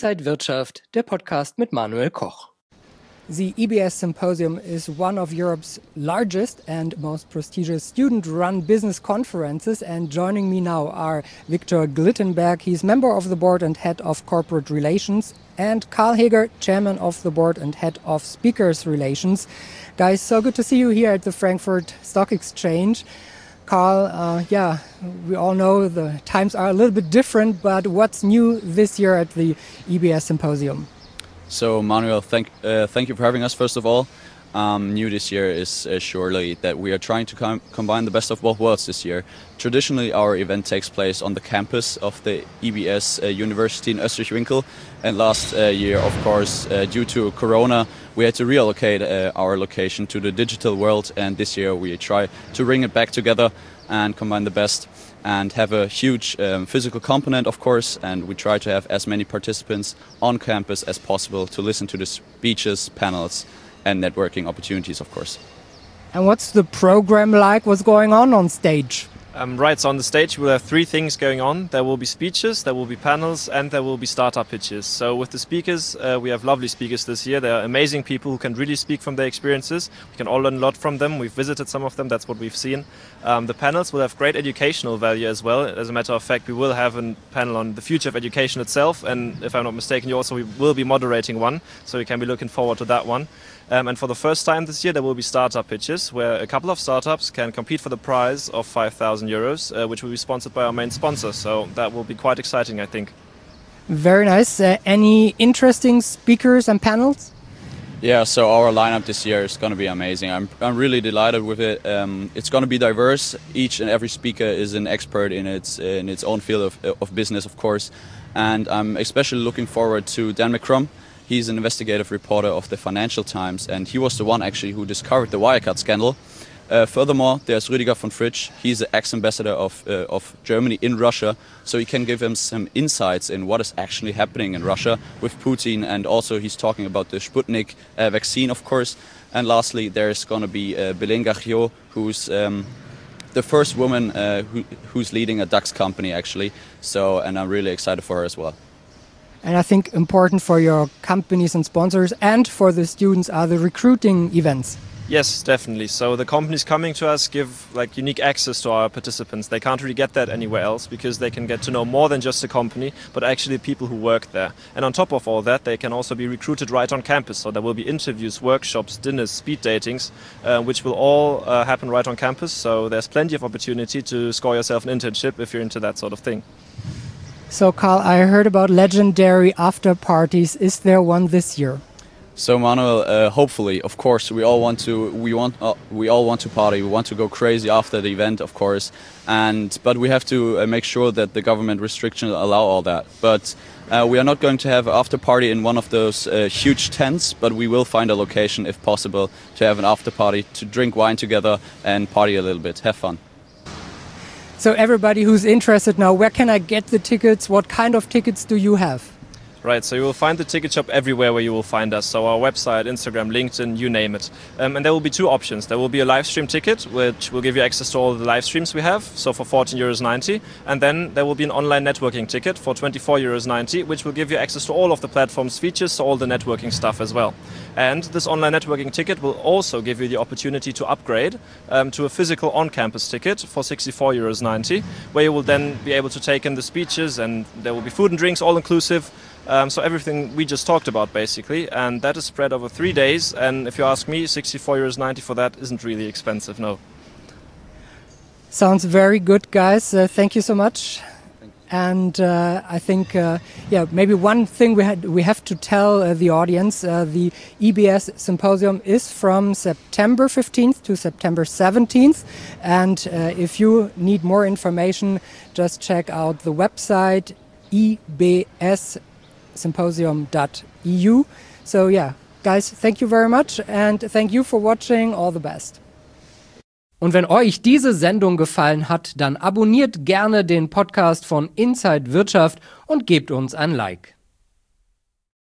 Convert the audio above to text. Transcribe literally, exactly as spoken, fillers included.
Inside Wirtschaft, der Podcast mit Manuel Koch. The E B S Symposium is one of Europe's largest and most prestigious student-run business conferences, and joining me now are Viktor Glittenberg, he's member of the board and head of corporate relations, and Karl Heger, chairman of the board and head of speakers relations. Guys, so good to see you here at the Frankfurt Stock Exchange. Karl, uh, yeah, we all know the times are a little bit different, but what's new this year at the E B S Symposium? So, Manuel, thank uh, thank you for having us, first of all. Um, new this year is uh, surely that we are trying to com combine the best of both worlds this year. Traditionally, our event takes place on the campus of the E B S uh, University in Österreich-Winkel. And last uh, year, of course, uh, due to Corona, we had to reallocate uh, our location to the digital world. And this year, we try to bring it back together and combine the best and have a huge um, physical component, of course, and we try to have as many participants on campus as possible to listen to the speeches, panels, and networking opportunities, of course. And what's the program like? What's going on on stage? Um, right, so on the stage we'll have three things going on. There will be speeches, there will be panels, and there will be startup pitches. So with the speakers, uh, we have lovely speakers this year. They are amazing people who can really speak from their experiences. We can all learn a lot from them. We've visited some of them, that's what we've seen. Um, the panels will have great educational value as well. As a matter of fact, we will have a panel on the future of education itself, and if I'm not mistaken, you also will be moderating one, so you can be looking forward to that one. Um, and for the first time this year, there will be startup pitches where a couple of startups can compete for the prize of five thousand euros, uh, which will be sponsored by our main sponsor. So that will be quite exciting, I think. Very nice. Uh, any interesting speakers and panels? Yeah, so our lineup this year is going to be amazing. I'm, I'm really delighted with it. Um, it's going to be diverse. Each and every speaker is an expert in its in its own field of, of business, of course. And I'm especially looking forward to Dan McCrum. He's an investigative reporter of the Financial Times, and he was the one actually who discovered the Wirecard scandal. Uh, furthermore, there's Rüdiger von Fritsch. He's the ex-ambassador of, uh, of Germany in Russia, so he can give him some insights in what is actually happening in Russia with Putin, and also he's talking about the Sputnik uh, vaccine, of course. And lastly, there's going to be uh, Belén Garriot, who's um, the first woman uh, who, who's leading a DAX company, actually. So, and I'm really excited for her as well. And I think important for your companies and sponsors and for the students are the recruiting events. Yes, definitely. So the companies coming to us give like unique access to our participants. They can't really get that anywhere else because they can get to know more than just the company, but actually people who work there. And on top of all that, they can also be recruited right on campus. So there will be interviews, workshops, dinners, speed datings, uh, which will all uh, happen right on campus. So there's plenty of opportunity to score yourself an internship if you're into that sort of thing. So, Karl, I heard about legendary after parties. Is there one this year? So, Manuel, uh, hopefully, of course, we all want to. We want. Uh, we all want to party. We want to go crazy after the event, of course. And but we have to uh, make sure that the government restrictions allow all that. But uh, we are not going to have an after party in one of those uh, huge tents. But we will find a location, if possible, to have an after party, to drink wine together and party a little bit, have fun. So everybody who's interested now, where can I get the tickets? What kind of tickets do you have? Right, so you will find the ticket shop everywhere where you will find us. So our website, Instagram, LinkedIn, you name it. Um, and there will be two options. There will be a live stream ticket, which will give you access to all the live streams we have, so for fourteen euros ninety. And then there will be an online networking ticket for twenty-four euros ninety, which will give you access to all of the platform's features, so all the networking stuff as well. And this online networking ticket will also give you the opportunity to upgrade um, to a physical on-campus ticket for sixty-four euros ninety, where you will then be able to take in the speeches, and there will be food and drinks, all inclusive. Um, so everything we just talked about, basically, and that is spread over three days. And if you ask me, sixty-four euros ninety for that isn't really expensive, no. Sounds very good, guys. Uh, thank you so much. And uh, I think, uh, yeah, maybe one thing we had we have to tell uh, the audience: uh, the E B S Symposium is from September fifteenth to September seventeenth. And uh, if you need more information, just check out the website e b s symposium dot e u. So yeah, guys, thank you very much and thank you for watching. All the best. Und wenn euch diese Sendung gefallen hat, dann abonniert gerne den Podcast von Inside Wirtschaft und gebt uns ein Like.